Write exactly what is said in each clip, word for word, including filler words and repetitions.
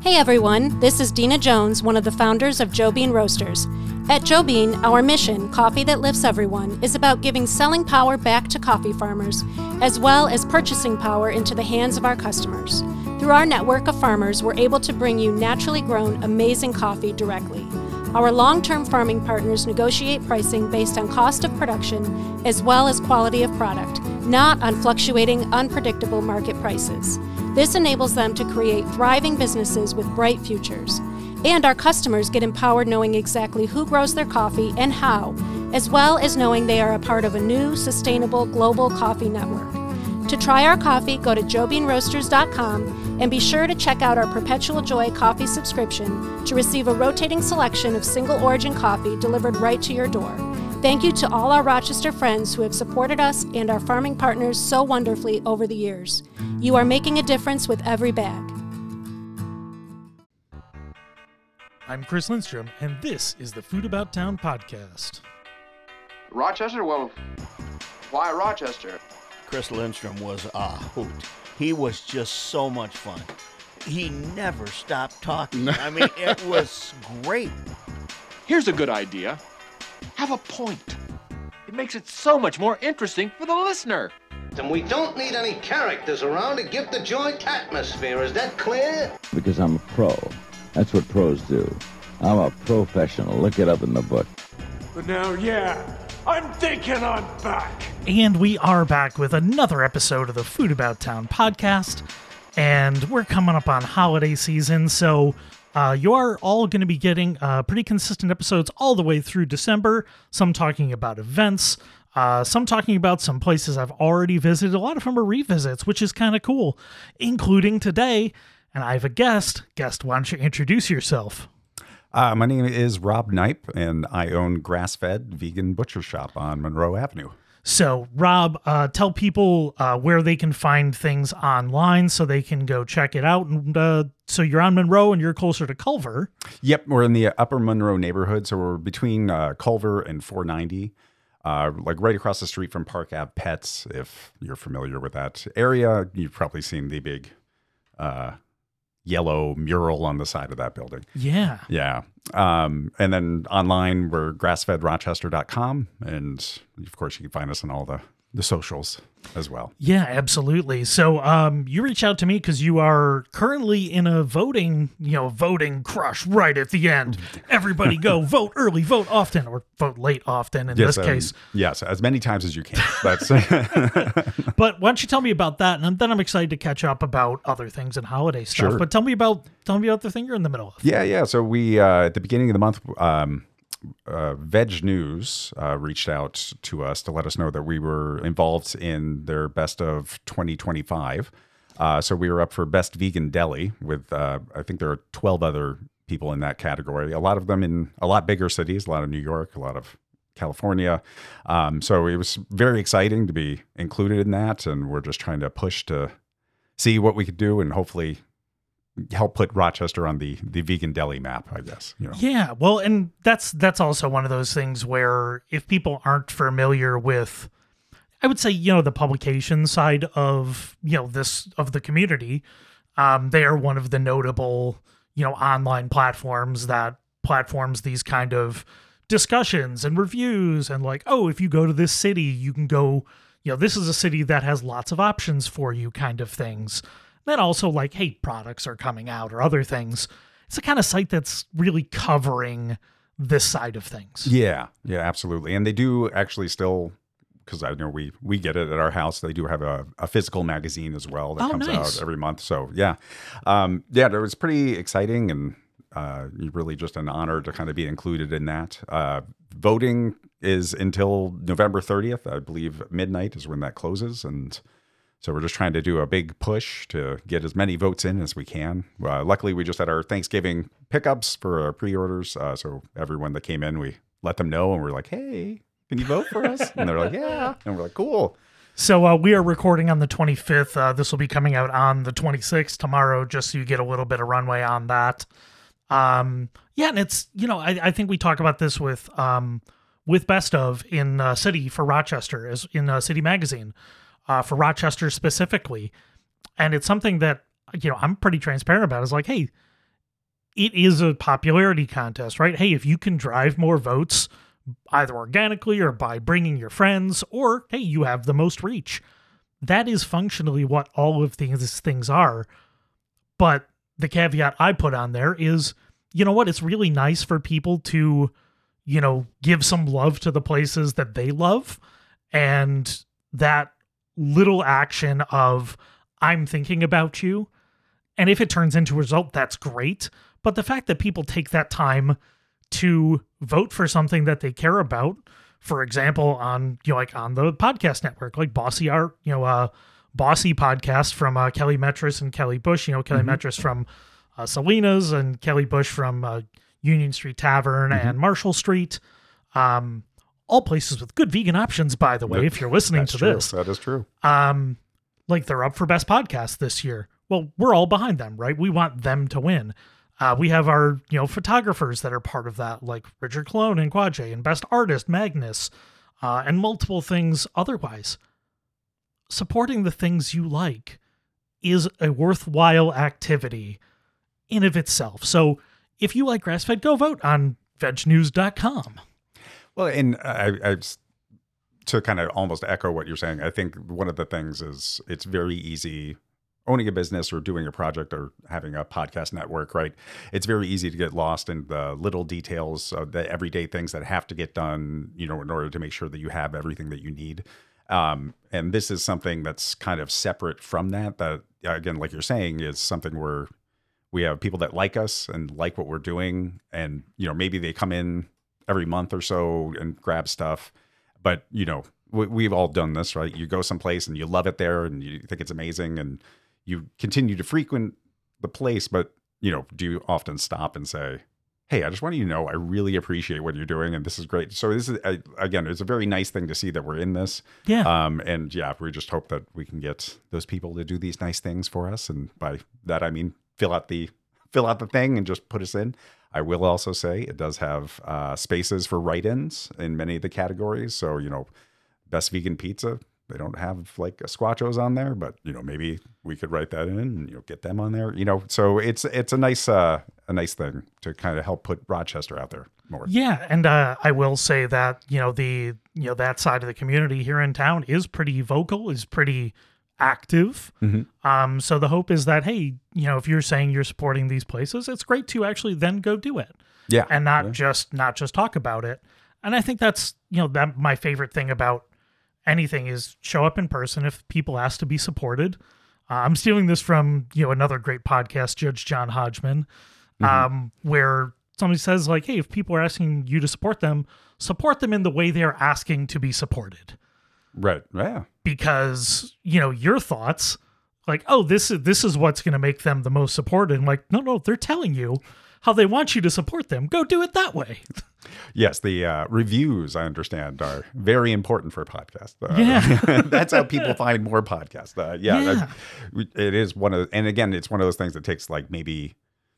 Hey everyone, this is Dina Jones, one of the founders of Joe Bean Roasters. At Joe Bean, our mission, Coffee That Lifts Everyone, is about giving selling power back to coffee farmers, as well as purchasing power into the hands of our customers. Through our network of farmers, we're able to bring you naturally grown, amazing coffee directly. Our long-term farming partners negotiate pricing based on cost of production, as well as quality of product, not on fluctuating, unpredictable market prices. This enables them to create thriving businesses with bright futures. And our customers get empowered knowing exactly who grows their coffee and how, as well as knowing they are a part of a new, sustainable, global coffee network. To try our coffee, go to joe bean roasters dot com and be sure to check out our Perpetual Joy coffee subscription to receive a rotating selection of single-origin coffee delivered right to your door. Thank you to all our Rochester friends who have supported us and our farming partners so wonderfully over the years. You are making a difference with every bag. I'm Chris Lindstrom, and this is the Food About Town podcast. Rochester? Well, why Rochester? Chris Lindstrom was a hoot. He was just so much fun. He never stopped talking. I mean, it was great. Here's a good idea. Have a point. It makes it so much more interesting for the listener. And we don't need any characters around to give the joint atmosphere. Is that clear? Because I'm a pro. That's what pros do. I'm a professional. Look it up in the book. But now, yeah, I'm thinking I'm back. And we are back with another episode of the Food About Town podcast. And we're coming up on holiday season, so uh, you are all going to be getting uh, pretty consistent episodes all the way through December. Some talking about events, uh, some talking about some places I've already visited. A lot of them are revisits, which is kind of cool, including today. And I have a guest. Guest, why don't you introduce yourself? Uh, my name is Rob Knipe, and I own Grass-Fed Vegan Butcher Shop on Monroe Avenue. So, Rob, uh, tell people uh, where they can find things online so they can go check it out. And uh, so you're on Monroe and you're closer to Culver. Yep, we're in the Upper Monroe neighborhood, so we're between uh, Culver and four ninety, uh, like right across the street from Park Ave Pets. If you're familiar with that area, you've probably seen the big uh, yellow mural on the side of that building. Yeah. Yeah. Um, and then online, we're grass fed rochester dot com. And of course, you can find us on all the, the socials as well. Yeah, absolutely. So um, you reach out to me because you are currently in a voting, you know, voting crush right at the end. Everybody go vote early, vote often, or vote late often in yes, this um, case. Yes, as many times as you can. That's But why don't you tell me about that? And then I'm excited to catch up about other things and holiday stuff. Sure. But tell me about tell me about the thing you're in the middle of. Yeah, yeah. So we, uh, at the beginning of the month, um, Uh, Veg News uh, reached out to us to let us know that we were involved in their best of twenty twenty-five. Uh, so we were up for Best Vegan Deli with, uh, I think there are twelve other people in that category, a lot of them in a lot bigger cities, a lot of New York, a lot of California. Um, so it was very exciting to be included in that. And we're just trying to push to see what we could do and hopefully help put Rochester on the the vegan deli map, I guess. You know. Yeah, well, and that's that's also one of those things where if people aren't familiar with, I would say, you know, the publication side of, you know, this of the community, um, they are one of the notable, you know, online platforms that platforms these kind of discussions and reviews and like, oh, if you go to this city, you can go, you know, this is a city that has lots of options for you kind of things. Then also like, hey, products are coming out or other things. It's the kind of site that's really covering this side of things. Yeah, yeah, absolutely. And they do actually still, because I know we we get it at our house, they do have a, a physical magazine as well that oh, comes nice. out every month. So yeah, um, yeah, it was pretty exciting and uh, really just an honor to kind of be included in that. Uh, voting is until November thirtieth. I believe midnight is when that closes. And so we're just trying to do a big push to get as many votes in as we can. Uh, luckily, we just had our Thanksgiving pickups for our pre-orders. Uh, so everyone that came in, we let them know and we're like, hey, can you vote for us? And they're like, yeah. And we're like, cool. So uh, we are recording on the twenty-fifth. Uh, this will be coming out on the twenty-sixth tomorrow, just so you get a little bit of runway on that. Um, yeah, and it's, you know, I, I think we talk about this with um, with Best of in uh, City for Rochester, as in uh, City Magazine. Uh, for Rochester specifically. And it's something that, you know, I'm pretty transparent about. It's like, hey, it is a popularity contest, right? Hey, if you can drive more votes, either organically or by bringing your friends, or hey, you have the most reach. That is functionally what all of these things are. But the caveat I put on there is, you know what? It's really nice for people to, you know, give some love to the places that they love. And that little action of, I'm thinking about you. And if it turns into a result, that's great. But the fact that people take that time to vote for something that they care about, for example, on, you know, like on the podcast network, like Bossy Art, you know, uh, Bossy podcast from uh, Kelly Metris and Kelly Bush, you know, Kelly mm-hmm. Metris from uh, Salinas and Kelly Bush from uh, Union Street Tavern mm-hmm. and Marshall Street. Um, all places with good vegan options, by the way, yep. if you're listening That's to true. this. That is true. Um, like they're up for best podcast this year. Well, we're all behind them, right? We want them to win. Uh, we have our, you know, photographers that are part of that, like Richard Colon and Quadjay, and Best Artist, Magnus, uh, and multiple things otherwise. Supporting the things you like is a worthwhile activity in of itself. So if you like grass-fed, go vote on veg news dot com. Well, and I, I to kind of almost echo what you're saying, I think one of the things is it's very easy owning a business or doing a project or having a podcast network, right? It's very easy to get lost in the little details of the everyday things that have to get done, you know, in order to make sure that you have everything that you need. Um, and this is something that's kind of separate from that, that again, like you're saying, is something where we have people that like us and like what we're doing. And, you know, maybe they come in every month or so and grab stuff, but you know, we, we've all done this, right? You go someplace and you love it there and you think it's amazing and you continue to frequent the place, but you know, do you often stop and say, hey, I just want you to know, I really appreciate what you're doing. And this is great. So this is, again, it's a very nice thing to see that we're in this. Yeah. Um, and yeah, we just hope that we can get those people to do these nice things for us. And by that, I mean, fill out the, fill out the thing and just put us in. I will also say it does have uh, spaces for write-ins in many of the categories. So, you know, best vegan pizza, they don't have like a Squatchos on there, but you know, maybe we could write that in and, you know, get them on there, you know, so it's, it's a nice, uh, a nice thing to kind of help put Rochester out there more. Yeah. And, uh, I will say that, you know, the, you know, that side of the community here in town is pretty vocal, is pretty active. Mm-hmm. Um, so the hope is that, hey, you know, if you're saying you're supporting these places, it's great to actually then go do it. Yeah. And not yeah. just, not just talk about it. And I think that's, you know, that my favorite thing about anything is show up in person if people ask to be supported. Uh, I'm stealing this from, you know, another great podcast, Judge John Hodgman, mm-hmm. um, where somebody says like, hey, if people are asking you to support them, support them in the way they're asking to be supported. Right. Yeah. Because, you know, your thoughts like, oh, this is, this is what's going to make them the most supported. And like, no, no, they're telling you how they want you to support them. Go do it that way. Yes, the uh, reviews, I understand, are very important for a podcast. Uh, yeah. That's how people find more podcasts. Uh, yeah, yeah. That, it is one of, and again, it's one of those things that takes like maybe,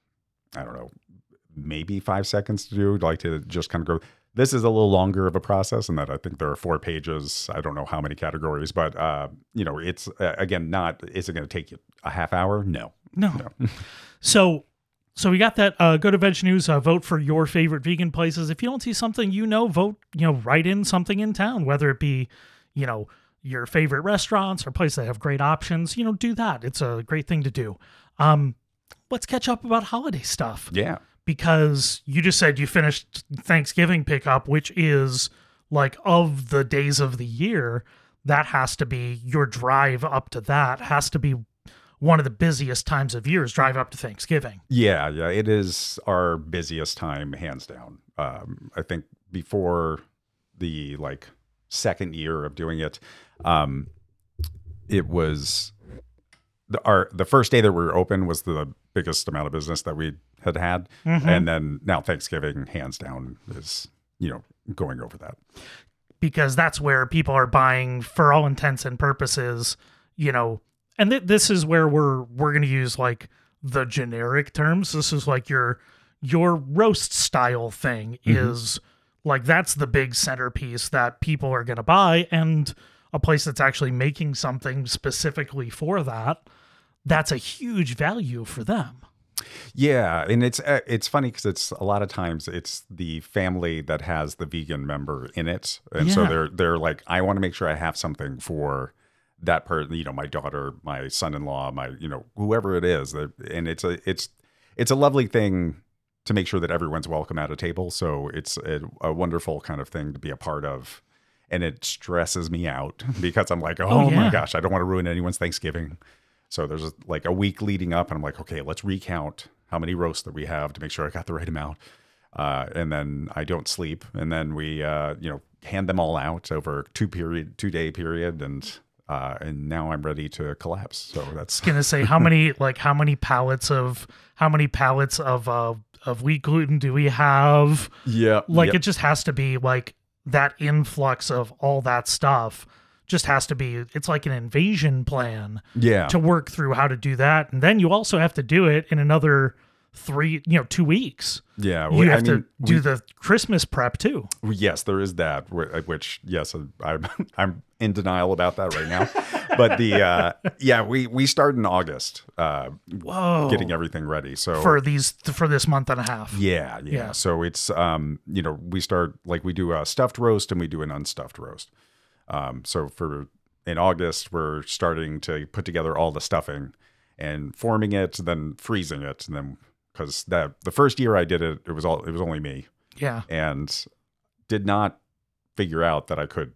I don't know, maybe five seconds to do, like to just kind of go, this is a little longer of a process, and that I think there are four pages. I don't know how many categories, but, uh, you know, it's, uh, again, not, is it going to take you a half hour? No. No. no. So, So we got that. Uh, go to Veg News, uh, vote for your favorite vegan places. If you don't see something, you know, vote, you know, write in something in town, whether it be, you know, your favorite restaurants or places that have great options, you know, do that. It's a great thing to do. Um, let's catch up about holiday stuff. Yeah. Because you just said you finished Thanksgiving pickup, which is like of the days of the year, that has to be your drive up to that has to be one of the busiest times of years, drive up to Thanksgiving. Yeah, yeah, it is our busiest time, hands down. Um, I think before the like second year of doing it, um, it was the our the first day that we were open was the biggest amount of business that we had had, mm-hmm. and then now Thanksgiving, hands down, is you know going over that because that's where people are buying for all intents and purposes, you know. And th- this is where we're we're going to use like the generic terms. This is like your your roast style thing mm-hmm. is like that's the big centerpiece that people are going to buy, and a place that's actually making something specifically for that, that's a huge value for them. Yeah, and it's uh, it's funny because it's a lot of times it's the family that has the vegan member in it, and so Yeah. they're they're like, I want to make sure I have something for that person, you know, my daughter, my son-in-law, my you know whoever it is, that, and it's a it's it's a lovely thing to make sure that everyone's welcome at a table. So it's a, a wonderful kind of thing to be a part of, and it stresses me out because I'm like, oh, Oh, yeah. my gosh, I don't want to ruin anyone's Thanksgiving. So there's a, like a week leading up, and I'm like, okay, let's recount how many roasts that we have to make sure I got the right amount. Uh, and then I don't sleep, and then we, uh, you know, hand them all out over a two period, two day period, and uh, and now I'm ready to collapse. So that's Gonna say how many like how many pallets of how many pallets of uh of wheat gluten do we have? yeah, Like yep. it just has to be like that influx of all that stuff. Just has to be. It's like an invasion plan. yeah, To work through how to do that, and then you also have to do it in another three, you know, two weeks. yeah. You we- have I mean, to do we- the Christmas prep too. Yes, there is that. wh- Which, yes, I'm I'm in denial about that right now. But the uh, yeah, we we start in August, uh, Whoa! getting everything ready. So for these for this month and a half. yeah, yeah, Yeah. So it's um, you know, we start like we do a stuffed roast and we do an unstuffed roast. Um, so for in August, we're starting to put together all the stuffing and forming it, then freezing it, and then because that the first year I did it, it was all it was only me. Yeah. And did not figure out that I could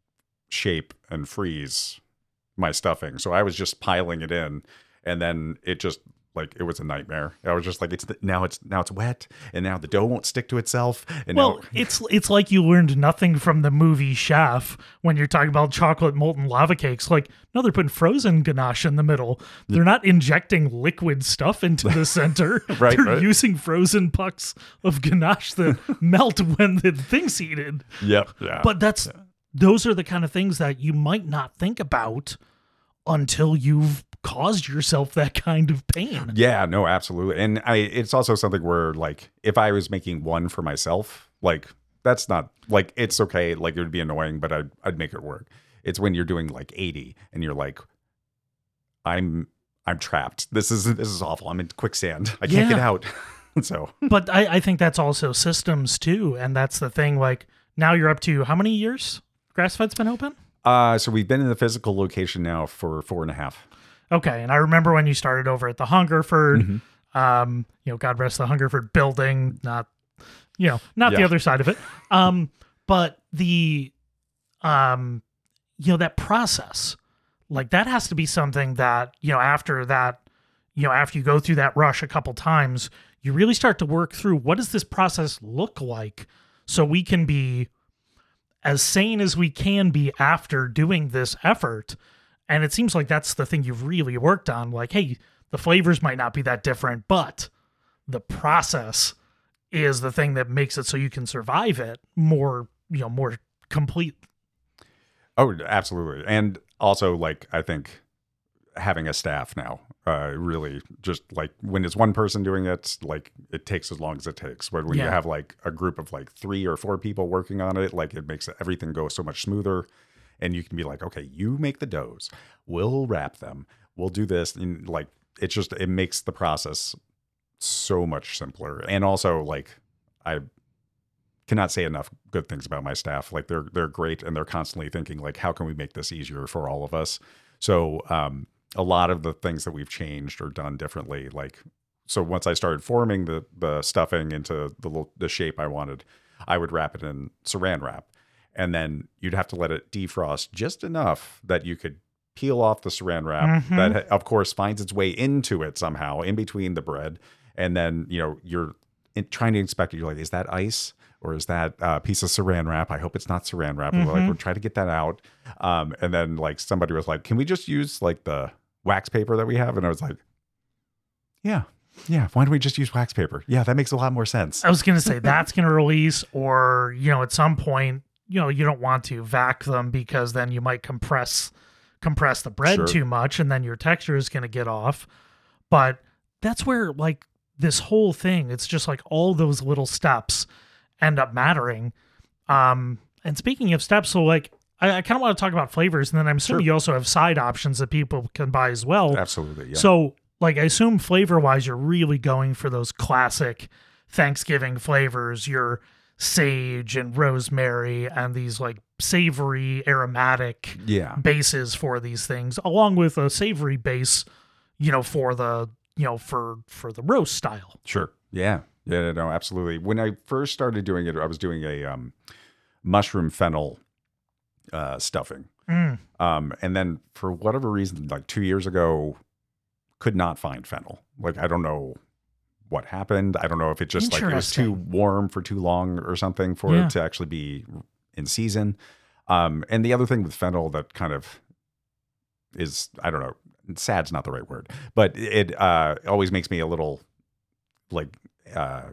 shape and freeze my stuffing. So I was just piling it in, and then it just like it was a nightmare. I was just like, it's now it's now it's wet, and now the dough won't stick to itself. And Well, now, it's it's like you learned nothing from the movie Chef when you're talking about chocolate molten lava cakes. Like, no, they're putting frozen ganache in the middle. They're not injecting liquid stuff into the center. Right, They're right. using frozen pucks of ganache that melt when the thing's heated. yep, yeah, But that's those are the kind of things that you might not think about until you've caused yourself that kind of pain. yeah, no, absolutely. And I, it's also something where like if I was making one for myself, like that's not like it's okay. Like it would be annoying, but I'd I'd make it work. It's when you're doing like eighty and you're like, I'm I'm trapped. This is this is awful. I'm in quicksand. I can't Yeah. get out. So But I, I think that's also systems too. And that's the thing. Like now you're up to how many years Grass-Fed's been open? uh so we've been in the physical location now for four and a half. Okay. And I remember when you started over at the Hungerford, Mm-hmm. um, you know, God rest the Hungerford building, not, you know, not the Yeah. other side of it. Um, but the, um, you know, that process, like that has to be something that, you know, after that, you know, after you go through that rush a couple times, you really start to work through what does this process look like so we can be as sane as we can be after doing this effort. And it seems like that's the thing you've really worked on. Like, hey, the flavors might not be that different, but the process is the thing that makes it so you can survive it more, you know, more complete. Oh, absolutely. And also like I think having a staff now, uh really just like when it's one person doing it, like it takes as long as it takes. But when Yeah. you have like a group of like three or four people working on it, like it makes everything go so much smoother. And you can be like, okay, you make the doughs, we'll wrap them, we'll do this. And like, it's just, it makes the process so much simpler. And also like, I cannot say enough good things about my staff. Like they're, they're great. And they're constantly thinking like, how can we make this easier for all of us? So um, a lot of the things that we've changed or done differently, like, so once I started forming the, the stuffing into the, little, the shape I wanted, I would wrap it in saran wrap. And then you'd have to let it defrost just enough that you could peel off the saran wrap Mhm. that, of course, finds its way into it somehow in between the bread. And then, you know, you're in, trying to inspect it. You're like, is that ice or is that a uh, piece of saran wrap? I hope it's not saran wrap. And we're like, we'll try to get that out. Um, and then like somebody was like, can we just use like the wax paper that we have? And I was like, yeah, yeah. Why don't we just use wax paper? Yeah, that makes a lot more sense. I was going to say that's going to release, or, you know, at some point, you know, you don't want to vac them because then you might compress compress the bread Sure. too much and then your texture is going to get off. But that's where like this whole thing, it's just like all those little steps end up mattering. Um, and speaking of steps, so like I, I kind of want to talk about flavors, and then I'm assuming Sure. you also have side options that people can buy as well. Absolutely. Yeah. So like I assume flavor wise, you're really going for those classic Thanksgiving flavors, your sage and rosemary and these like savory aromatic Yeah. bases for these things, along with a savory base, you know, for the, you know, for, for the roast style. Sure. Yeah. Yeah, no, absolutely. When I first started doing it, I was doing a um, mushroom fennel uh, stuffing. Mm. Um, and then for whatever reason, like two years ago, could not find fennel. Like, I don't know what happened. I don't know if it just like it was too warm for too long or something for Yeah. it to actually be in season. Um, and the other thing with fennel that kind of is, I don't know, sad's not the right word, but it uh, always makes me a little like, uh,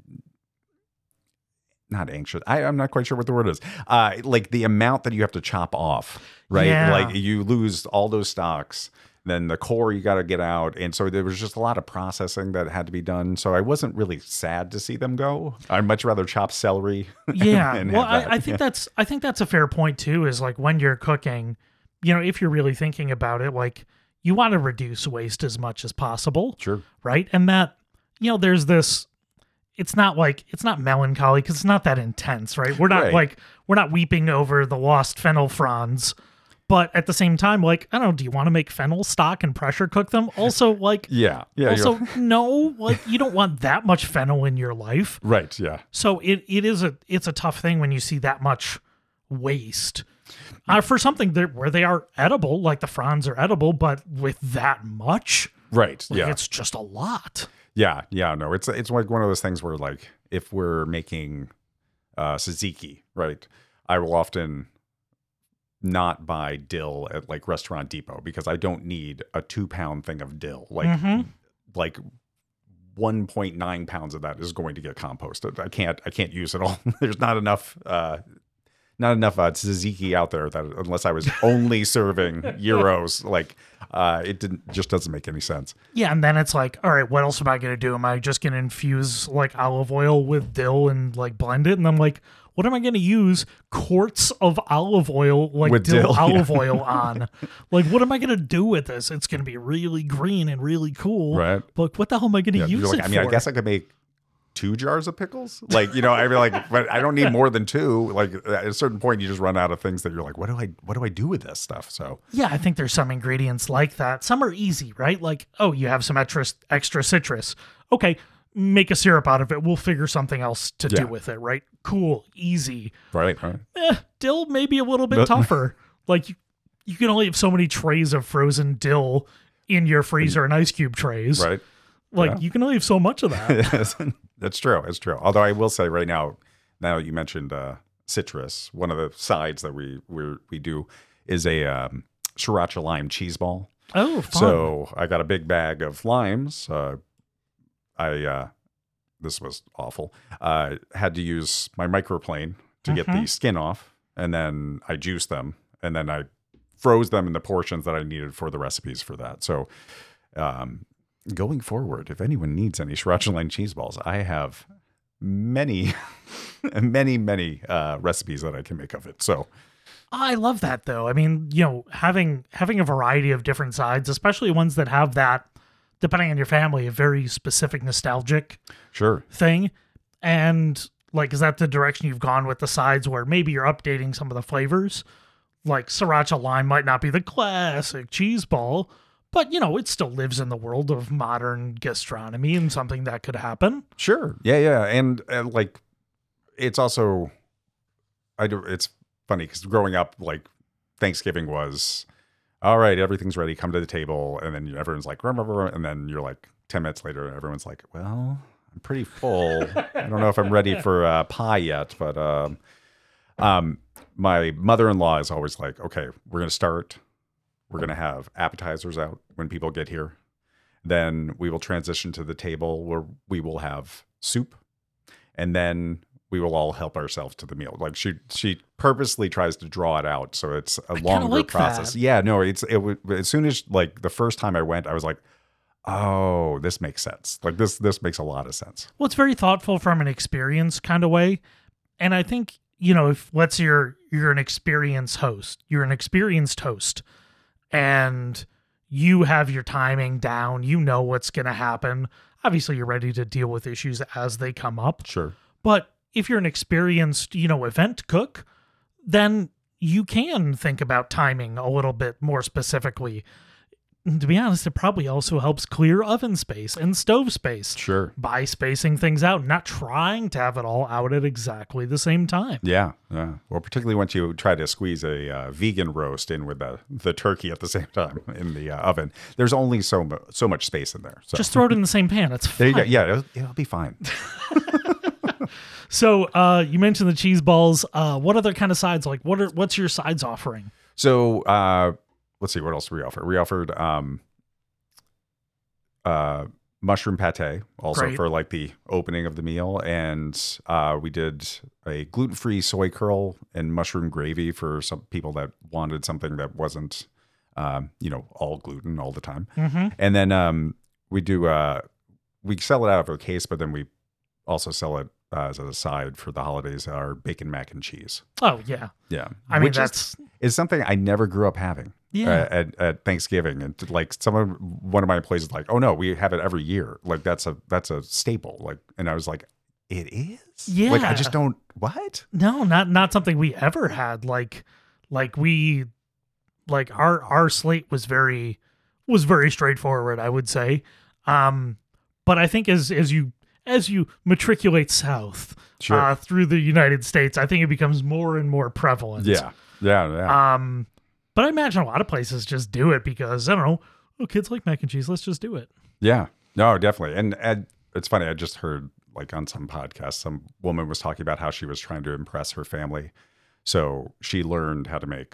not anxious. I, I'm not quite sure what the word is. Uh, like the amount that you have to chop off, right? Yeah. Like you lose all those stalks, then the core you got to get out. And so there was just a lot of processing that had to be done. So I wasn't really sad to see them go. I'd much rather chop celery. Yeah. and Well, have that. I, I think Yeah. that's, I think that's a fair point too, is like when you're cooking, you know, if you're really thinking about it, like you want to reduce waste as much as possible. Sure. Right. And that, you know, there's this, it's not like, it's not melancholy because it's not that intense, right? We're not Right. like, we're not weeping over the lost fennel fronds, but at the same time, like, I don't know, do you want to make fennel stock and pressure cook them? Also, like, Yeah. Yeah. also, you're- no, like you don't want that much fennel in your life. right. Yeah. So it, it is a, it's a tough thing when you see that much waste uh, for something that where they are edible, like the fronds are edible, but with that much, Right. like, Yeah. it's just a lot. Yeah, yeah, no, it's it's like one of those things where like if we're making uh tzatziki, right, I will often not buy dill at like Restaurant Depot because I don't need a two pound thing of dill. Like Mhm. like one point nine pounds of that is going to get composted. I can't I can't use it all. There's not enough uh not enough uh, tzatziki out there that unless I was only serving gyros, like uh, it didn't just doesn't make any sense. Yeah, and then it's like, all right, what else am I going to do? Am I just going to infuse like olive oil with dill and like blend it? And I'm like, what am I going to use quarts of olive oil, like With dill, dill, yeah. olive oil on? Like, what am I going to do with this? It's going to be really green and really cool. Right. But what the hell am I going to Yeah, use you're like, it I mean, for? I guess I could make two jars of pickles. Like, you know, I mean, like, but I don't need more than two. Like, at a certain point, you just run out of things that you're like, what do I, what do I do with this stuff? So, Yeah, I think there's some ingredients like that. Some are easy, right? Like, oh, you have some extra extra citrus. Okay, make a syrup out of it. We'll figure something else to Yeah. do with it, right? Cool, easy. right, right, Eh, dill maybe a little bit But- tougher. Like you, you can only have so many trays of frozen dill in your freezer and ice cube trays. right. Like Yeah. you can only have so much of that. That's true. It's true. Although I will say right now, now you mentioned uh, citrus. One of the sides that we we we do is a um, sriracha lime cheese ball. Oh, fun. So I got a big bag of limes. Uh, I uh, this was awful. Uh, had to use my microplane to get the skin off, and then I juiced them, and then I froze them in the portions that I needed for the recipes for that. So, um, going forward, if anyone needs any sriracha lime cheese balls, I have many, many, many uh, recipes that I can make of it. So. I love that though. I mean, you know, having having a variety of different sides, especially ones that have that, depending on your family, a very specific nostalgic Sure. thing. And like, is that the direction you've gone with the sides where maybe you're updating some of the flavors? Like sriracha lime might not be the classic cheese ball, but you know, it still lives in the world of modern gastronomy and something that could happen. Sure. Yeah, yeah. And, and like, it's also, I do, it's funny because growing up, like, Thanksgiving was, all right, everything's ready, come to the table. And then everyone's like, "Rah, rah, rah," and then you're like, ten minutes later, everyone's like, well, I'm pretty full. I don't know if I'm ready for uh, pie yet, but um, um, my mother-in-law is always like, okay, we're going to start. We're going to have appetizers out when people get here. Then we will transition to the table where we will have soup. And then we will all help ourselves to the meal. Like she she purposely tries to draw it out so it's a longer like process. that. Yeah, no, it's it would as soon as like the first time I went, I was like, oh, this makes sense. Like this this makes a lot of sense. Well, it's very thoughtful from an experience kind of way. And I think, you know, if let's say you're you're an experienced host, you're an experienced host, and you have your timing down, you know what's going to happen. Obviously, you're ready to deal with issues as they come up. Sure. But if you're an experienced, you know, event cook, then you can think about timing a little bit more specifically. And to be honest, it probably also helps clear oven space and stove space. Sure. By spacing things out, not trying to have it all out at exactly the same time. Yeah, yeah. Well, particularly once you try to squeeze a uh, vegan roast in with the, the turkey at the same time in the uh, oven, there's only so mu- so much space in there. So. Just throw it in the same pan. It's There fine. you go. Yeah, it'll, it'll be fine. So uh, you mentioned the cheese balls. Uh, what other kind of sides? Like, what are what's your sides offering? So uh, let's see, what else do we offer? We offered um, uh, mushroom pate also Great. for like the opening of the meal, and uh, we did a gluten-free soy curl and mushroom gravy for some people that wanted something that wasn't, um, you know, all gluten all the time. Mm-hmm. And then um, we do uh, we sell it out of a case, but then we also sell it uh, as a side for the holidays. Our bacon mac and cheese. Oh yeah, Yeah, I mean Which is- that's is something I never grew up having. Yeah. uh, at, at Thanksgiving, and like someone, one of my employees is like, "Oh no, we have it every year. Like that's a that's a staple." Like, and I was like, "It is." Yeah. Like I just don't. What? no, not not something we ever had. Like like we like our our slate was very was very straightforward, I would say. Um, but I think as as you as you matriculate south Sure. uh, through the United States, I think it becomes more and more prevalent. Yeah. Yeah. Yeah. Um, but I imagine a lot of places just do it because I don't know. Oh, kids like mac and cheese. Let's just do it. Yeah, no, definitely. And, and it's funny. I just heard like on some podcast, some woman was talking about how she was trying to impress her family. So she learned how to make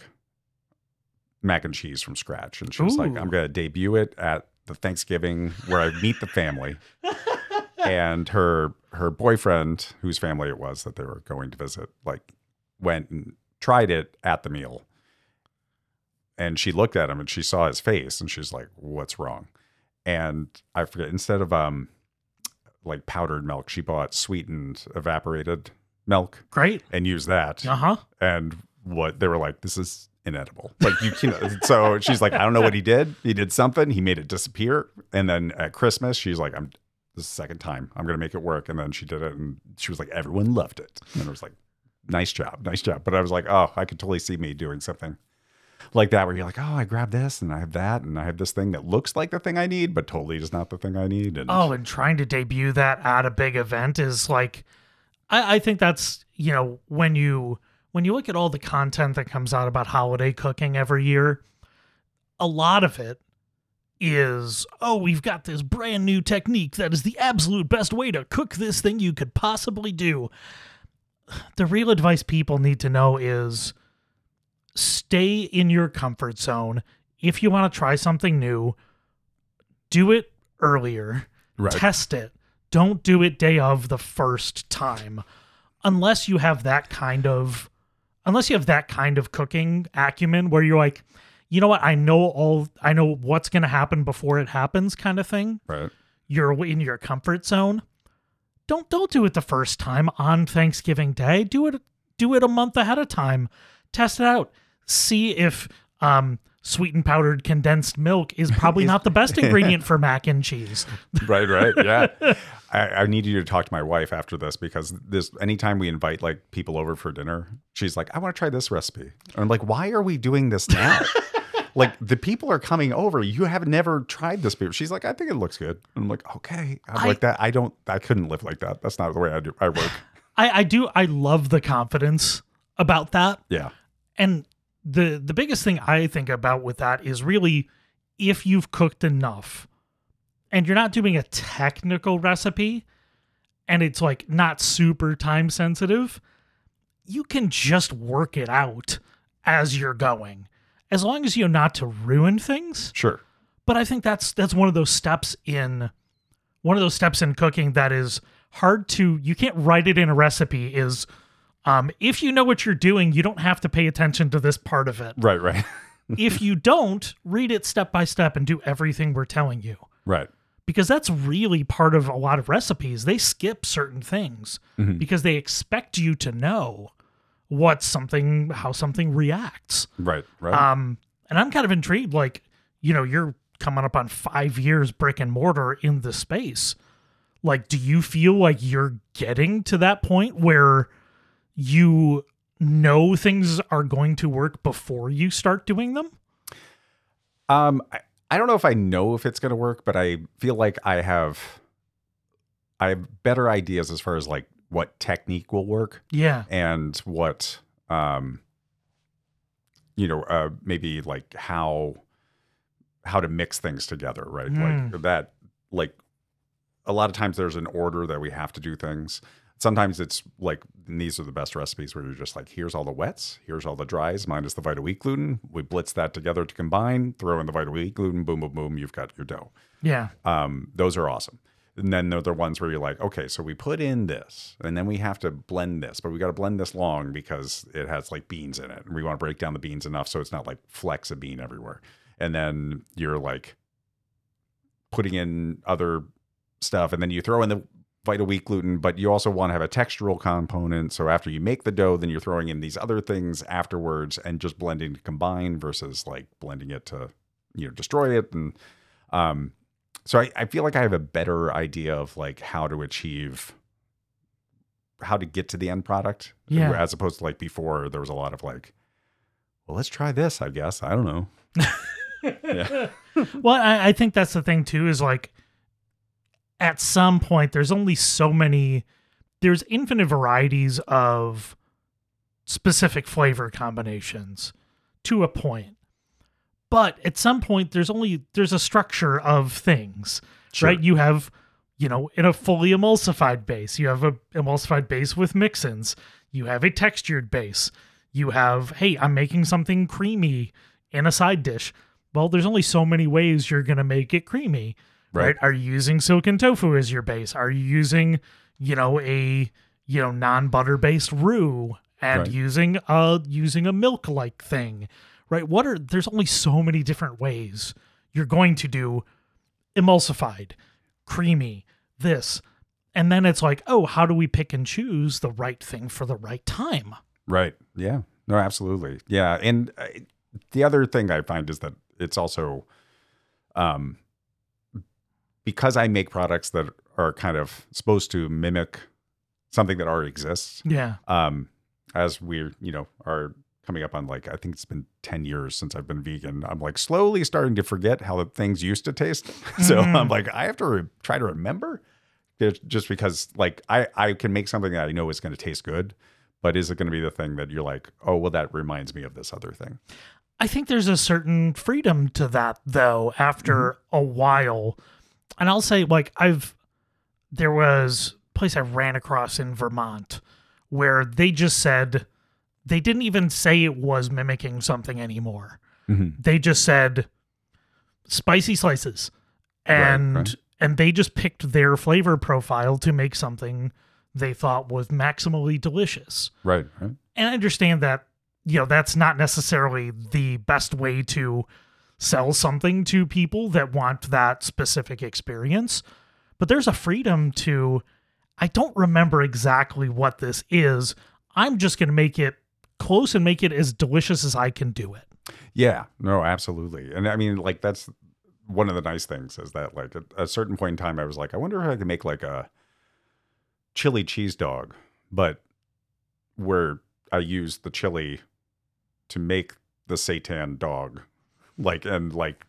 mac and cheese from scratch. And she was like, Ooh. I'm going to debut it at the Thanksgiving where I meet the family. And her, her boyfriend, whose family it was that they were going to visit, like went and tried it at the meal. And she looked at him and she saw his face and she's like, what's wrong? And I forget, instead of um like powdered milk, she bought sweetened evaporated milk Great. and used that. Uh huh. And what they were like, this is inedible. Like you can so she's like, I don't know what he did. He did something, he made it disappear. And then at Christmas, she's like, I'm this is the second time. I'm gonna make it work. And then she did it and she was like, everyone loved it. And it was like, nice job, nice job. But I was like, oh, I could totally see me doing something like that where you're like, oh, I grabbed this and I have that and I have this thing that looks like the thing I need, but totally is not the thing I need. And Oh, and trying to debut that at a big event is like, I, I think that's, you know, when you when you look at all the content that comes out about holiday cooking every year, a lot of it is, oh, we've got this brand new technique that is the absolute best way to cook this thing you could possibly do. The real advice people need to know is stay in your comfort zone. If you want to try something new, do it earlier. Right. Test it. Don't do it day of the first time. Unless you have that kind of unless you have that kind of cooking acumen where you're like, you know what, I know all I know what's gonna happen before it happens kind of thing. right. You're in your comfort zone. Don't don't do it the first time on Thanksgiving Day. Do it do it a month ahead of time. Test it out. See if um, sweetened powdered condensed milk is probably not the best ingredient for mac and cheese. Right, right. Yeah. I, I need you to talk to my wife after this because this anytime we invite like people over for dinner, she's like, I want to try this recipe. And I'm like, why are we doing this now? Like the people are coming over. You have never tried this before. She's like, I think it looks good. And I'm like, okay. I'm I- like that. I don't, I couldn't live like that. That's not the way I do. I work. I, I do I love the confidence about that. Yeah. And the the biggest thing I think about with that is really if you've cooked enough and you're not doing a technical recipe and it's like not super time sensitive, you can just work it out as you're going. As long as you know not to ruin things. Sure. But I think that's that's one of those steps in one of those steps in cooking that is hard to you can't write it in a recipe is um, if you know what you're doing, you don't have to pay attention to this part of it. Right, right. If you don't, read it step by step and do everything we're telling you. Right. Because that's really part of a lot of recipes. They skip certain things Mhm. because they expect you to know what something, how something reacts. Right, right. Um, and I'm kind of intrigued, like, you know, you're coming up on five years brick and mortar in the space. Like, do you feel like you're getting to that point where you know things are going to work before you start doing them? Um, I, I don't know if I know if it's going to work, but I feel like I have, I have better ideas as far as like what technique will work. Yeah. And what, um, you know, uh, maybe like how, how to mix things together, right? Mm. Like that, like a lot of times there's an order that we have to do things. Sometimes it's like, and these are the best recipes where you're just like, here's all the wets, here's all the dries, minus the Vital Wheat gluten. We blitz that together to combine, throw in the Vital Wheat gluten, boom, boom, boom, you've got your dough. Yeah. Um, those are awesome. And then there are the ones where you're like, okay, so we put in this, and then we have to blend this, but we got to blend this long because it has like beans in it. And we want to break down the beans enough so it's not like flecks of bean everywhere. And then you're like putting in other stuff, and then you throw in the Vital Wheat gluten, but you also want to have a textural component. So after you make the dough, then you're throwing in these other things afterwards and just blending to combine versus like blending it to, you know, destroy it. And um, so I, I feel like I have a better idea of like how to achieve, how to get to the end product. Yeah. As opposed to like before, there was a lot of like, well, let's try this, I guess. I don't know. Yeah. Well, I, I think that's the thing too, is like, at some point, there's only so many, there's infinite varieties of specific flavor combinations to a point. But at some point, there's only, there's a structure of things, Sure. right? You have, you know, in a fully emulsified base, you have a emulsified base with mix-ins, you have a textured base, you have, hey, I'm making something creamy in a side dish. Well, there's only so many ways you're going to make it creamy. Right. Right. Are you using silken tofu as your base? Are you using, you know, a, you know, non-butter based roux and Right. using a, using a milk like thing, right? What are, there's only so many different ways you're going to do emulsified, creamy, this. And then it's like, oh, how do we pick and choose the right thing for the right time? Right. Yeah. No, absolutely. Yeah. And uh, the other thing I find is that it's also, um, because I make products that are kind of supposed to mimic something that already exists. Yeah. Um, as we're, you know, are coming up on like, I think it's been ten years since I've been vegan. I'm like slowly starting to forget how the things used to taste. So Mm. I'm like, I have to re- try to remember it just because like I, I can make something that I know is going to taste good, but is it going to be the thing that you're like, oh, well, that reminds me of this other thing. I think there's a certain freedom to that though, after Mm-hmm. a while. And I'll say, like, I've, there was a place I ran across in Vermont where they just said, they didn't even say it was mimicking something anymore. Mm-hmm. They just said spicy slices. And, Right, right. and they just picked their flavor profile to make something they thought was maximally delicious. Right. Right. And I understand that, you know, that's not necessarily the best way to sell something to people that want that specific experience. But there's a freedom to, I don't remember exactly what this is. I'm just going to make it close and make it as delicious as I can do it. Yeah, no, absolutely. And I mean, like, that's one of the nice things is that, like, at a certain point in time, I was like, I wonder if I could make like a chili cheese dog, but where I use the chili to make the seitan dog. Like, and like,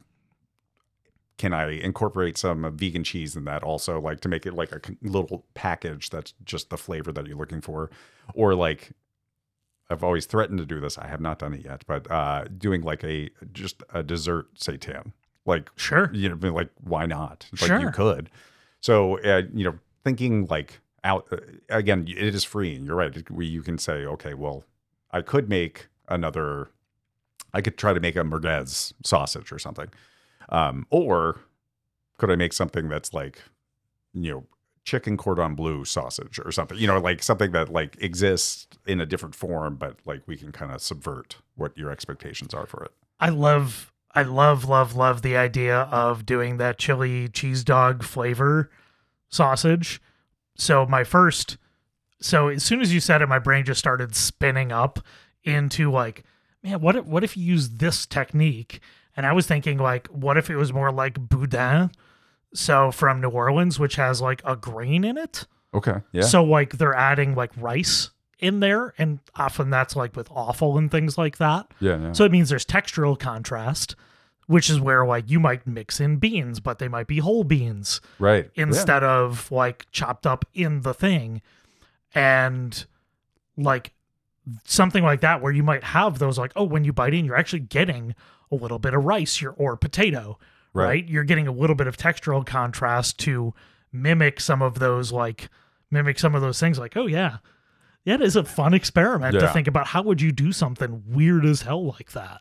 can I incorporate some vegan cheese in that also, like to make it like a little package that's just the flavor that you're looking for? Or like, I've always threatened to do this. I have not done it yet, but uh, doing like a, just a dessert seitan. Like, Sure. you know, like, why not? Like, Sure. you could. So, uh, you know, thinking like out, uh, again, it is free. You're right. It, we, you can say, okay, well, I could make another, I could try to make a merguez sausage or something. Um, or could I make something that's like, you know, chicken cordon bleu sausage or something, you know, like something that like exists in a different form, but like we can kind of subvert what your expectations are for it. I love, I love, love, love the idea of doing that chili cheese dog flavor sausage. So my first, so as soon as you said it, my brain just started spinning up into like, man, what if, what if you use this technique And I was thinking, like, what if it was more like boudin? So from New Orleans, which has like a grain in it. Okay. Yeah. So like they're adding like rice in there, and often that's like with offal and things like that. Yeah, yeah. So it means there's textural contrast, which is where like you might mix in beans, but they might be whole beans. Right. Instead yeah. of like chopped up in the thing. And like something like that where you might have those like, oh, when you bite in, you're actually getting a little bit of rice or, or potato, right. right? You're getting a little bit of textural contrast to mimic some of those, like mimic some of those things like, oh yeah, yeah, it is a fun experiment yeah. to think about how would you do something weird as hell like that.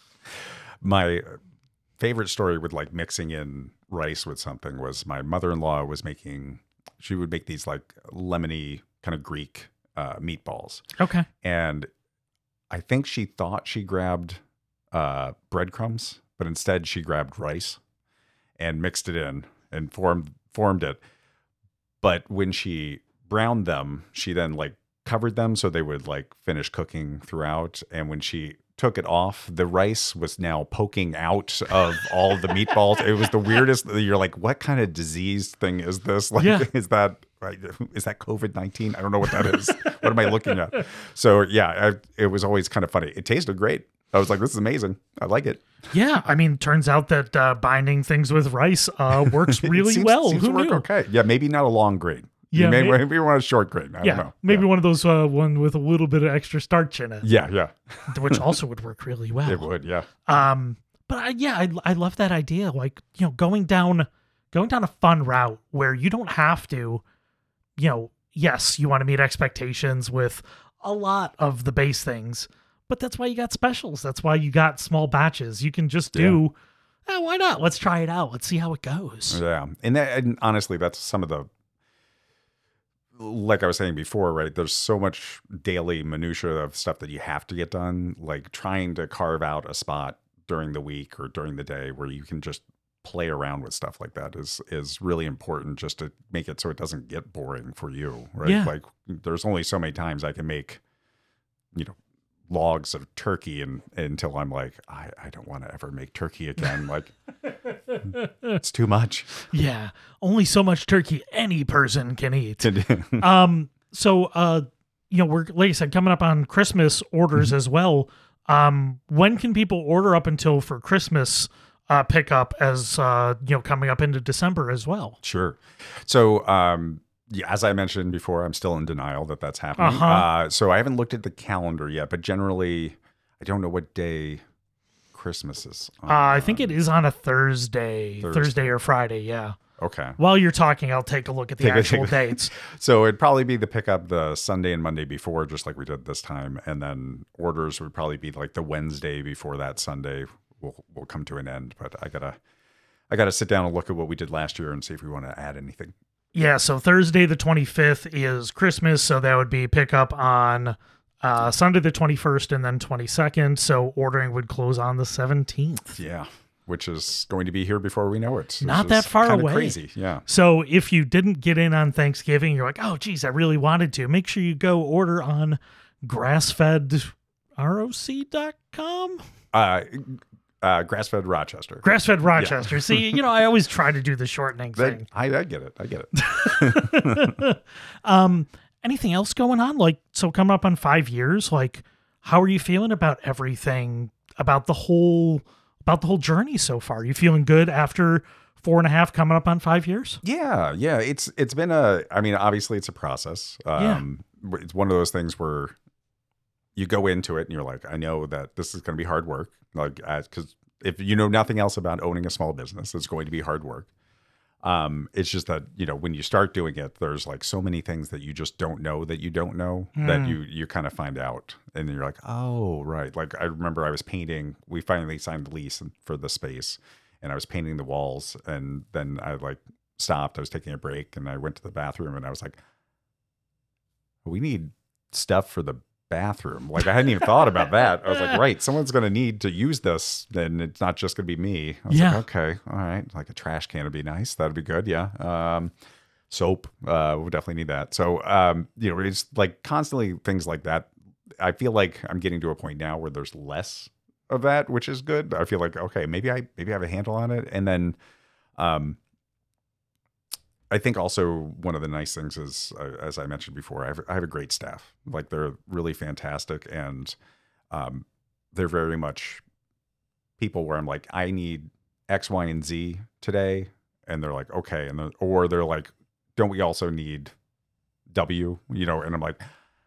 My favorite story with like mixing in rice with something was my mother-in-law was making, she would make these like lemony kind of Greek uh, meatballs. Okay. And I think she thought she grabbed uh, breadcrumbs, but instead she grabbed rice and mixed it in and formed formed it. But when she browned them, she then like covered them so they would like finish cooking throughout. And when she took it off, the rice was now poking out of all the meatballs. It was the weirdest. You're like, what kind of disease thing is this? Like, yeah. is that right? Is that COVID nineteen? I don't know what that is. What am I looking at? So yeah, I, it was always kind of funny. It tasted great. I was like, this is amazing. I like it. Yeah. I mean, turns out that uh, binding things with rice uh, works really seems, well. Seems Who to work knew? Okay. Yeah. Maybe not a long grain. Yeah, maybe, maybe, maybe we want a short grain. I yeah, don't know. maybe yeah. one of those uh, one with a little bit of extra starch in it. Yeah, yeah. Which also would work really well. It would, yeah. Um, but I, yeah, I I love that idea. Like, you know, going down going down a fun route where you don't have to, you know, yes, you want to meet expectations with a lot of the base things, but that's why you got specials. That's why you got small batches. You can just do, yeah. oh, why not? Let's try it out. Let's see how it goes. Yeah, and, that, and honestly, that's some of the. Like I was saying before, right? There's so much daily minutia of stuff that you have to get done. Like trying to carve out a spot during the week or during the day where you can just play around with stuff like that is is really important, just to make it so it doesn't get boring for you, right? Yeah. Like there's only so many times I can make, you know, logs of turkey and, until I'm like, I, I don't want to ever make turkey again. Like it's too much. Yeah. Only so much turkey any person can eat. um, so, uh, you know, we're, like I said, coming up on Christmas orders as well. Um, when can people order up until for Christmas uh, pickup as, uh, you know, coming up into December as well? Sure. So, um, yeah, as I mentioned before, I'm still in denial that that's happening. Uh-huh. Uh, so I haven't looked at the calendar yet, but generally, I don't know what day Christmas is. Uh, I think it is on a Thursday, Thursday, Thursday or Friday. Yeah. Okay. While you're talking, I'll take a look at the take actual a, dates. So it'd probably be the pickup the Sunday and Monday before, just like we did this time, and then orders would probably be like the Wednesday before that Sunday. Will will come to an end, but I gotta, I gotta sit down and look at what we did last year and see if we want to add anything. Yeah, so Thursday the twenty-fifth is Christmas, so that would be pickup on uh, Sunday the twenty-first and then twenty-second, so ordering would close on the seventeenth. Yeah, which is going to be here before we know it. Not that far away. Crazy, yeah. So if you didn't get in on Thanksgiving, you're like, oh, geez, I really wanted to, make sure you go order on grassfed R O C dot com. Uh, Uh, Grass-Fed Rochester. Grass-Fed Rochester. Yeah. See, you know, I always try to do the shortening that, thing. I, I get it. I get it. um, anything else going on? Like, so coming up on five years, like, how are you feeling about everything, about the whole, about the whole journey so far? You feeling good after four and a half coming up on five years? Yeah. Yeah. It's, it's been a, I mean, obviously it's a process. Um, yeah. It's one of those things where you go into it and you're like, I know that this is going to be hard work. Like, because if you know nothing else about owning a small business, it's going to be hard work. Um, it's just that, you know, when you start doing it, there's like so many things that you just don't know that you don't know mm. that you, you kind of find out. And then you're like, oh, right. Like I remember I was painting, we finally signed the lease for the space and I was painting the walls. And then I like stopped, I was taking a break and I went to the bathroom and I was like, we need stuff for the bathroom. Like I hadn't even thought about that. I was like, right, someone's going to need to use this, and it's not just going to be me. I was yeah. like, okay, all right, like a trash can would be nice. That'd be good. Yeah. Um, soap, uh, we definitely need that. So, um, you know, it's like constantly things like that. I feel like I'm getting to a point now where there's less of that, which is good. I feel like, okay, maybe I maybe I have a handle on it. And then um I think also one of the nice things is, uh, as I mentioned before, I have, I have a great staff. Like, they're really fantastic, and um, they're very much people where I'm like, I need X, Y, and Z today, and they're like, okay, and then, or they're like, don't we also need W? You know, and I'm like,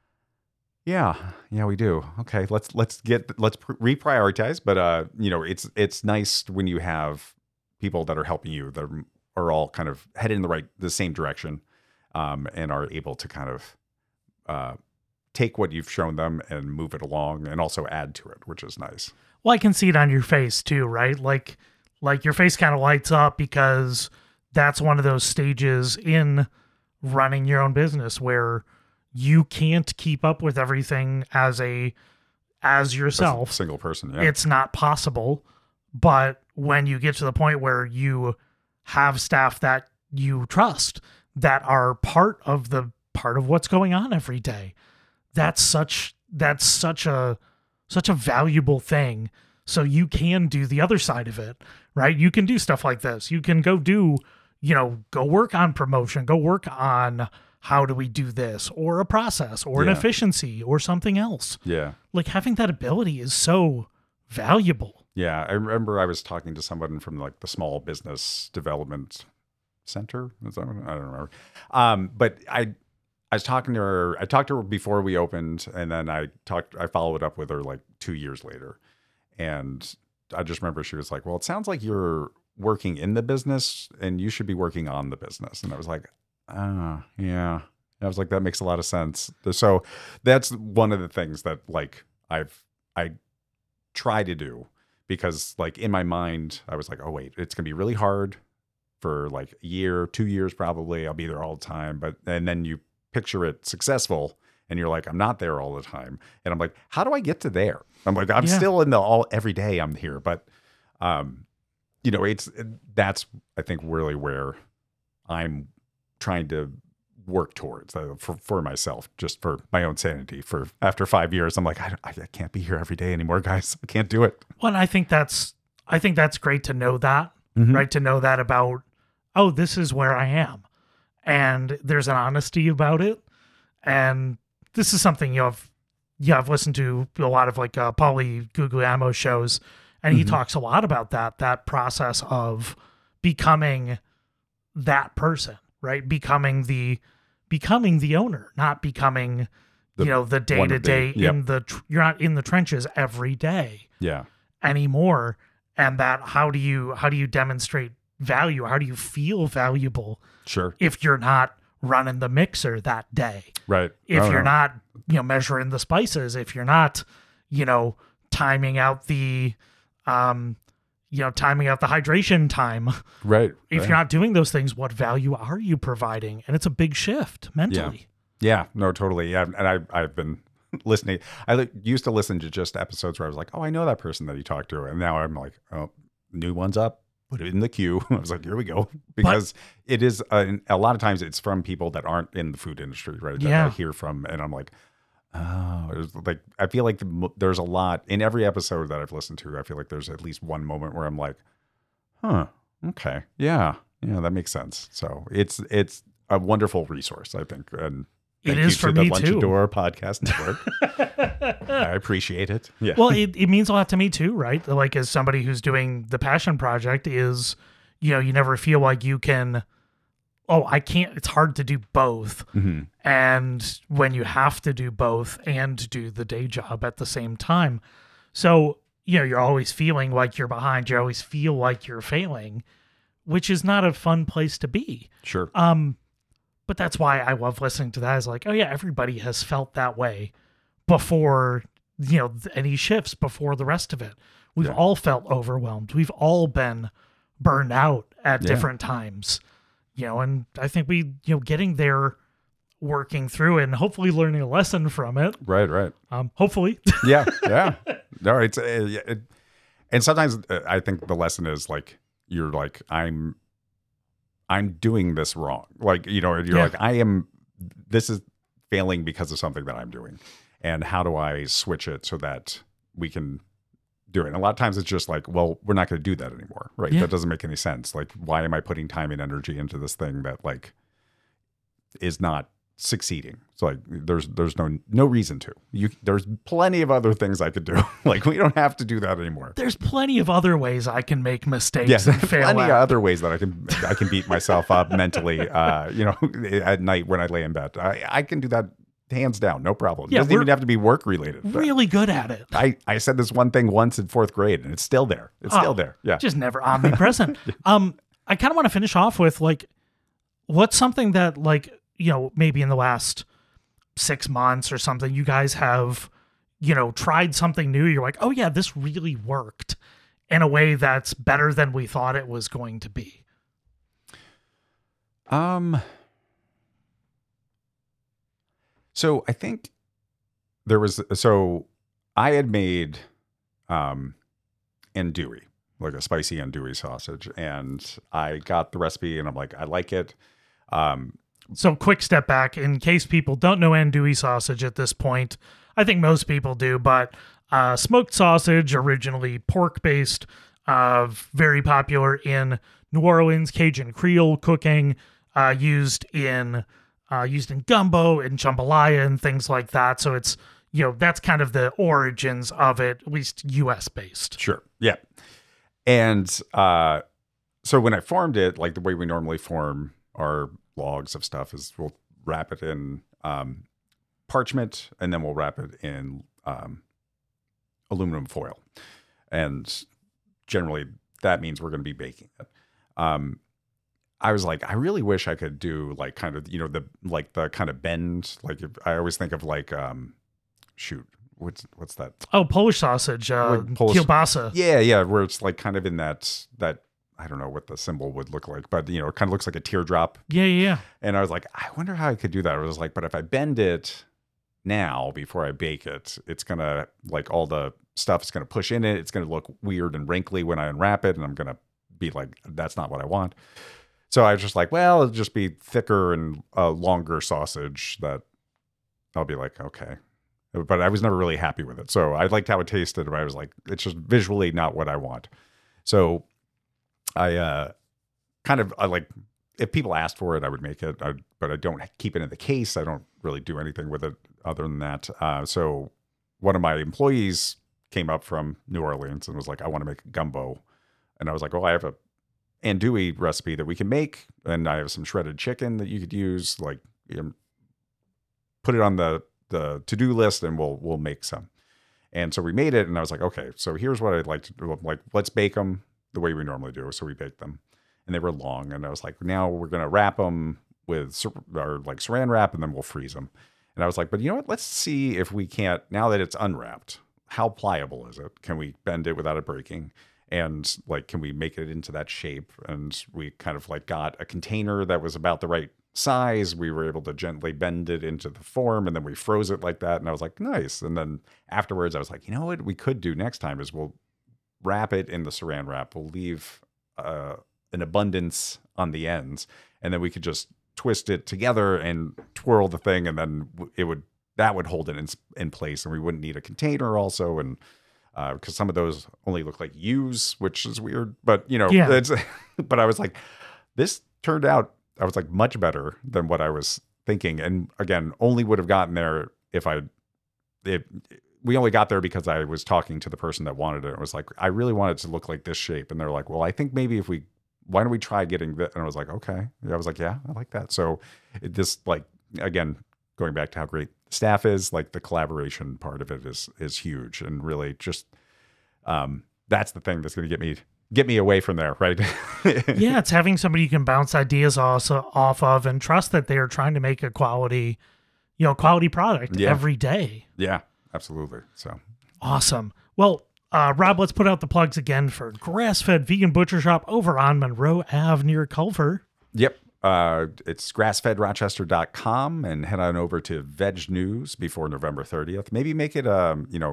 yeah, yeah, we do. Okay, let's let's get let's reprioritize. But uh, you know, it's it's nice when you have people that are helping you that are, are all kind of headed in the right, the same direction, um, and are able to kind of uh, take what you've shown them and move it along, and also add to it, which is nice. Well, I can see it on your face too, right? Like, like your face kind of lights up because that's one of those stages in running your own business where you can't keep up with everything as a as yourself, as a single person. Yeah. It's not possible. But when you get to the point where you have staff that you trust, that are part of the part of what's going on every day, that's such that's such a such a valuable thing. So you can do the other side of it, right? You can do stuff like this. You can go do, you know, go work on promotion, go work on how do we do this, or a process, or yeah. an efficiency, or something else. Yeah. Like, having that ability is so valuable. Yeah, I remember I was talking to someone from like the Small Business Development Center. Is that what, I don't remember. Um, but I, I was talking to her. I talked to her before we opened, and then I talked. I followed up with her like two years later, and I just remember she was like, "Well, it sounds like you're working in the business, and you should be working on the business." And I was like, "Ah, yeah." I was like, "That makes a lot of sense." So that's one of the things that like I've I try to do. Because like in my mind, I was like, oh wait, it's gonna be really hard for like a year, two years probably. I'll be there all the time. But and then you picture it successful, and you're like, I'm not there all the time. And I'm like, how do I get to there? I'm like, I'm yeah. still in the all every day I'm here. But um, you know, it's that's I think really where I'm trying to work towards uh, for for myself, just for my own sanity. For after five years, I'm like, I, I can't be here every day anymore, guys. I can't do it. Well, and I think that's I think that's great to know that, mm-hmm. right? To know that about, oh, this is where I am, and there's an honesty about it. And this is something you have, yeah, I've listened to a lot of like uh, Paulie Guglielmo shows, and he mm-hmm. talks a lot about that that process of becoming that person, right? Becoming the becoming the owner, not becoming, the, you know, the day to day in the, tr- you're not in the trenches every day yeah. anymore. And that, how do you, how do you demonstrate value? How do you feel valuable? Sure. If you're not running the mixer that day, right. If oh, you're no. not, you know, measuring the spices, if you're not, you know, timing out the, um, you know, timing out the hydration time. Right. If right. you're not doing those things, what value are you providing? And it's a big shift mentally. Yeah. yeah no, totally. Yeah. And I, I've been listening. I li- used to listen to just episodes where I was like, oh, I know that person that you talked to. And now I'm like, oh, new one's up. Put it in the queue. I was like, here we go. Because but, it is, a, a lot of times it's from people that aren't in the food industry, right? That yeah. I hear from. And I'm like, oh, it was like, I feel like the, there's a lot in every episode that I've listened to. I feel like there's at least one moment where I'm like, huh, okay. Yeah. Yeah, that makes sense. So it's, it's a wonderful resource, I think. And it is for me too. The Lunchador Podcast Network. I appreciate it. Yeah. Well, it, it means a lot to me too, right? Like, as somebody who's doing the Passion Project, is, you know, you never feel like you can, oh, I can't, it's hard to do both. Mm-hmm. And when you have to do both and do the day job at the same time. So, you know, you're always feeling like you're behind. You always feel like you're failing, which is not a fun place to be. Sure. Um, but that's why I love listening to that. Is like, oh yeah, everybody has felt that way before, you know, any shifts, before the rest of it. We've yeah. all felt overwhelmed. We've all been burned out at yeah. different times. You know, and I think we, you know, getting there, working through it, and hopefully learning a lesson from it. Right, right. Um, hopefully. yeah, yeah. No, it's, it, it, and sometimes I think the lesson is like, you're like, I'm, I'm doing this wrong. Like, you know, you're yeah. like, I am, this is failing because of something that I'm doing. And how do I switch it so that we can doing. A lot of times it's just like, well, we're not going to do that anymore, right? Yeah. That doesn't make any sense. Like, why am I putting time and energy into this thing that like is not succeeding? So like, there's there's no no reason to. You there's plenty of other things I could do. Like, we don't have to do that anymore. There's plenty of other ways I can make mistakes Yes, and fail plenty at. of other ways that I can I can beat myself up mentally. Uh, you know, at night when I lay in bed, I, I can do that hands down, no problem. It Yeah, doesn't even we're have to be work related. but Really good at it. I I said this one thing once in fourth grade, and it's still there. It's Oh, still there. Yeah. Just never omnipresent. um, I kind of want to finish off with like, what's something that like, you know, maybe in the last six months or something, you guys have, you know, tried something new. You're like, oh yeah, this really worked in a way that's better than we thought it was going to be. Um. So I think there was so I had made um andouille, like a spicy andouille sausage, and I got the recipe, and I'm like, I like it. Um, So quick step back in case people don't know andouille sausage at this point. I think most people do, but uh, smoked sausage, originally pork-based, uh, very popular in New Orleans, Cajun Creole cooking, uh, used in uh, used in gumbo and jambalaya and things like that. So it's, you know, that's kind of the origins of it, at least U S based. Sure. Yeah. And uh, so when I formed it, like the way we normally form our logs of stuff is we'll wrap it in um, parchment, and then we'll wrap it in um, aluminum foil. And generally that means we're going to be baking it. Um, I was like, I really wish I could do like kind of, you know, the, like the kind of bend, like if, I always think of like, um, shoot, what's, what's that? Oh, Polish sausage, uh, Like Polish- kielbasa. Yeah. Yeah. Where it's like kind of in that, that, I don't know what the symbol would look like, but you know, it kind of looks like a teardrop. Yeah, yeah, yeah. And I was like, I wonder how I could do that. I was like, but if I bend it now before I bake it, it's going to like all the stuff is going to push in it. It's going to look weird and wrinkly when I unwrap it. And I'm going to be like, that's not what I want. So I was just like, well, it'll just be thicker and a longer sausage that I'll be like, okay. But I was never really happy with it. So I liked how it tasted, but I was like, it's just visually not what I want. So I uh, kind of, I like, if people asked for it, I would make it, I, but I don't keep it in the case. I don't really do anything with it other than that. Uh, so one of my employees came up from New Orleans and was like, I want to make gumbo. And I was like, oh, I have a andouille recipe that we can make, and I have some shredded chicken that you could use. Like, you know, put it on the the to do list, and we'll we'll make some. And so we made it, and I was like, okay, so here's what I'd like to do. Like, let's bake them the way we normally do. So we baked them, and they were long. And I was like, now we're gonna wrap them with sur- or like saran wrap, and then we'll freeze them. And I was like, but you know what? Let's see if we can't, now that it's unwrapped, how pliable is it? Can we bend it without it breaking? And like, can we make it into that shape? And we kind of like got a container that was about the right size. We were able to gently bend it into the form, and then we froze it like that. And I was like, nice. And then afterwards I was like, you know what we could do next time is we'll wrap it in the saran wrap. We'll leave uh, an abundance on the ends, and then we could just twist it together and twirl the thing. And then it would, that would hold it in, in place, and we wouldn't need a container also. And Uh, because some of those only look like U's, which is weird, but you know, Yeah. it's, but I was like, this turned out, I was like much better than what I was thinking. And again, only would have gotten there if I, it, we only got there because I was talking to the person that wanted it. It was like, I really want it to look like this shape. And they're like, well, I think maybe if we, why don't we try getting that? And I was like, okay. I was like, yeah, I like that. So it just like, again, going back to how great the staff is, like the collaboration part of it is is huge, and really just um, that's the thing that's going to get me get me away from there, right? Yeah, it's having somebody you can bounce ideas also off of and trust that they are trying to make a quality, you know, quality product Yeah. every day. Yeah, absolutely. So Awesome. Well, uh, Rob, let's put out the plugs again for Grass-Fed Vegan Butcher Shop over on Monroe Avenue near Culver. Yep. Uh, it's grass fed rochester dot com, and head on over to Veg News before November thirtieth. Maybe make it, um, you know,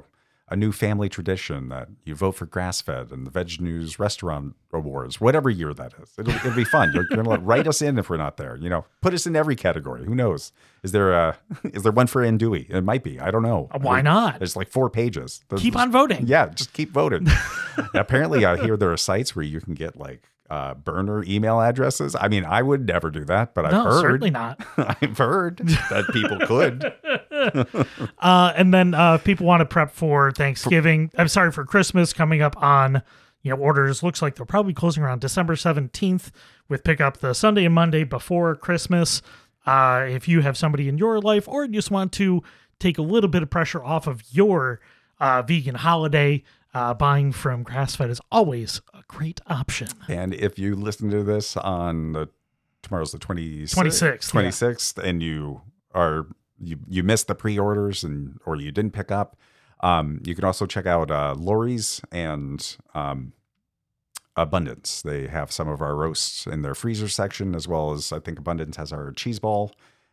a new family tradition that you vote for grass-fed and the Veg News Restaurant Awards, whatever year that is. It'll, it'll be fun. You're going to write us in if we're not there. You know, put us in every category. Who knows? Is there a is there one for Andouille? It might be. I don't know. Why not? There's like four pages. There's, Keep on voting. Yeah, just keep voting. Apparently, I hear there are sites where you can get like uh, burner email addresses. I mean, I would never do that, but I've No, heard. certainly not. I've heard that people could. Uh, and then uh, if people want to prep for Thanksgiving, I'm sorry, for Christmas coming up on, you know, orders. Looks like they're probably closing around December seventeenth with pickup the Sunday and Monday before Christmas. Uh, if you have somebody in your life or you just want to take a little bit of pressure off of your uh, vegan holiday, uh, buying from Grass-Fed is always a great option. And if you listen to this on the tomorrow's the twenty-sixth, twenty-sixth, twenty-sixth, and you are you you missed the pre-orders and or you didn't pick up, um, you can also check out uh, Lori's and um, Abundance. They have some of our roasts in their freezer section, as well as I think Abundance has our cheese ball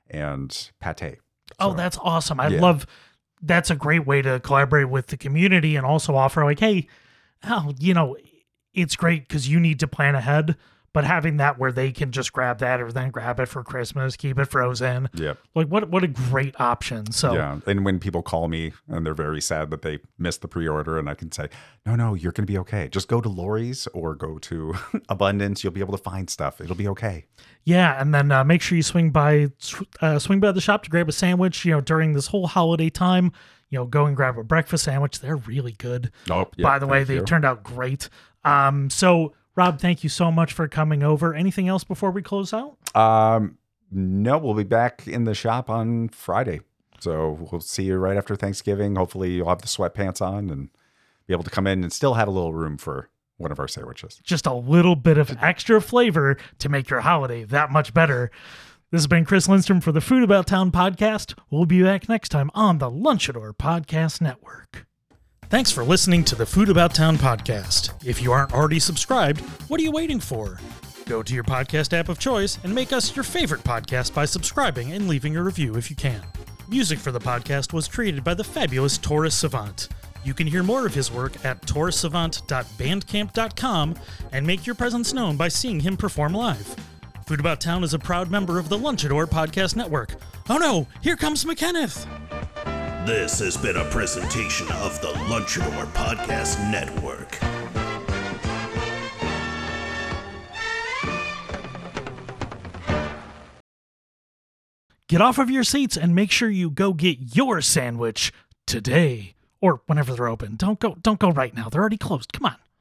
and pate. Oh, So, that's awesome. I yeah. love, that's a great way to collaborate with the community and also offer like, hey, oh, you know, it's great because you need to plan ahead, but having that where they can just grab that or then grab it for Christmas, keep it frozen. Yep. Like what, what a great option. So Yeah. And when people call me and they're very sad that they missed the pre-order, and I can say, no, no, you're going to be okay. Just go to Lori's or go to Abundance. You'll be able to find stuff. It'll be okay. yeah. And then uh, make sure you swing by, uh, swing by the shop to grab a sandwich, you know, during this whole holiday time, you know, go and grab a breakfast sandwich. They're really good. Oh, yeah, By the way, thank they you. turned out great. Um, so Rob, thank you so much for coming over. Anything else before we close out? Um, no, we'll be back in the shop on Friday. So we'll see you right after Thanksgiving. Hopefully you'll have the sweatpants on and be able to come in and still have a little room for one of our sandwiches. Just a little bit of extra flavor to make your holiday that much better. This has been Chris Lindstrom for the Food About Town podcast. We'll be back next time on the Lunchador Podcast Network. Thanks for listening to the Food About Town podcast. If you aren't already subscribed, what are you waiting for? Go to your podcast app of choice and make us your favorite podcast by subscribing and leaving a review if you can. Music for the podcast was created by the fabulous Taurus Savant. You can hear more of his work at taurus savant dot bandcamp dot com and make your presence known by seeing him perform live. Food About Town is a proud member of the Lunchador Podcast Network. Oh no, here comes McKenneth! This has been a presentation of the Lunchador Podcast Network. Get off of your seats and make sure you go get your sandwich today or whenever they're open. Don't go don't go right now. They're already closed. Come on.